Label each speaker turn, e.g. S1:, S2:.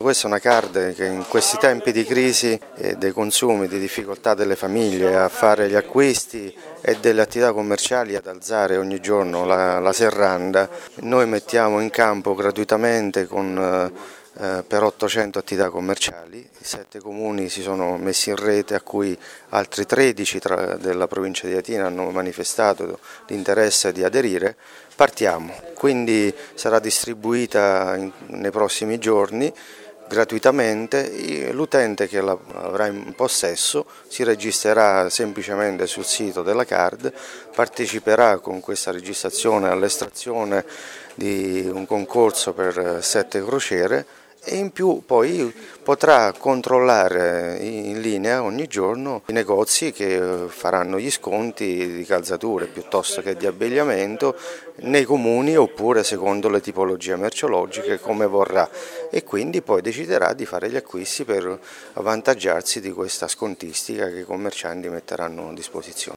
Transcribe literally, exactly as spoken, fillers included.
S1: questa è una card che in questi tempi di crisi e dei consumi, di difficoltà delle famiglie a fare gli acquisti e delle attività commerciali ad alzare ogni giorno la, la serranda, noi mettiamo in campo gratuitamente con Eh, per ottocento attività commerciali, i sette comuni si sono messi in rete, a cui altri tredici tra, della provincia di Latina hanno manifestato l'interesse di aderire. Partiamo, quindi sarà distribuita in, nei prossimi giorni gratuitamente. L'utente che la avrà in possesso si registrerà semplicemente sul sito della card, parteciperà con questa registrazione all'estrazione di un concorso per sette crociere e in più poi potrà controllare in linea ogni giorno i negozi che faranno gli sconti di calzature piuttosto che di abbigliamento nei comuni oppure secondo le tipologie merceologiche come vorrà, e quindi poi deciderà di fare gli acquisti per avvantaggiarsi di questa scontistica che i commercianti metteranno a disposizione.